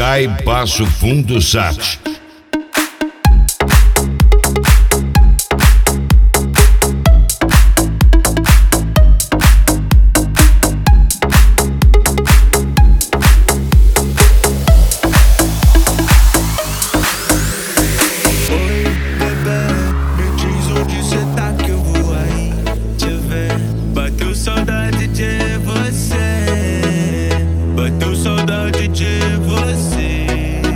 Sky Passo Fundo Sat. Saudade de você, bateu saudade de você.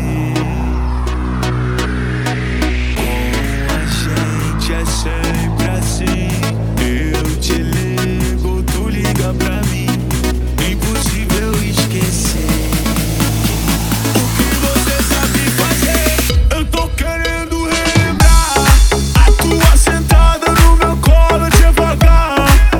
Com a gente é sempre assim. Eu te ligo, tu liga pra mim. Impossível esquecer. O que você sabe fazer? Eu tô querendo relembrar a tua sentada no meu colo devagar.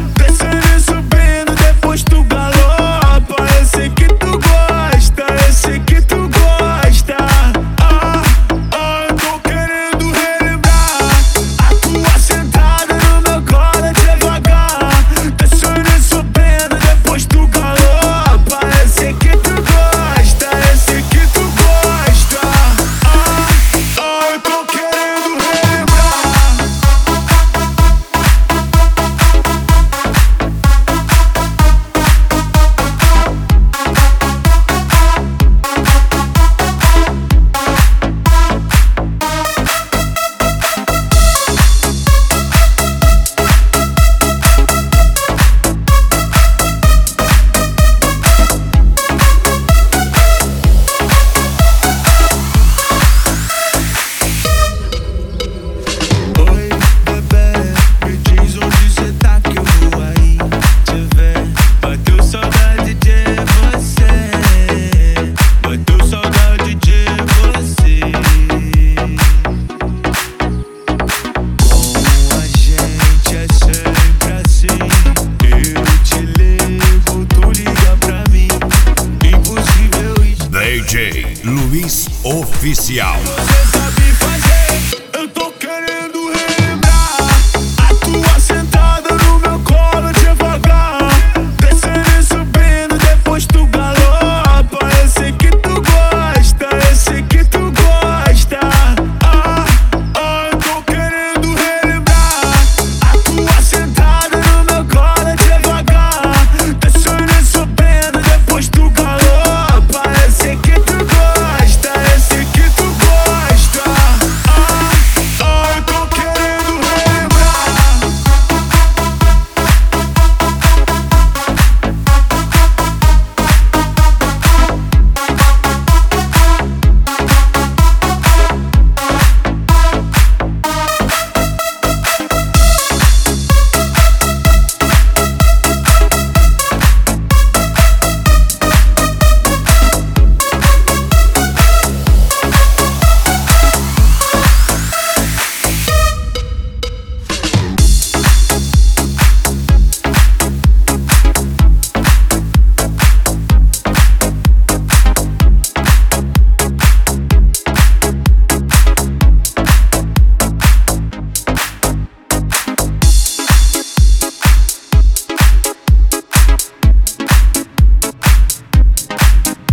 DJ Luiz Oficial. Você sabe fazer? Eu tô querendo relembrar a tua sentada no meu colo devagar, descendo e subindo, depois tu galopa. Eu sei que tu gosta, eu sei que tu gosta. Eu tô querendo relembrar a tua sentada no meu colo devagar, descendo e subindo, depois tu galopa. Eu sei que tu gosta, eu sei que tu gosta. Eu tô querendo relembrar.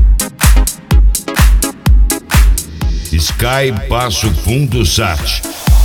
Sky Passo Fundo Sat.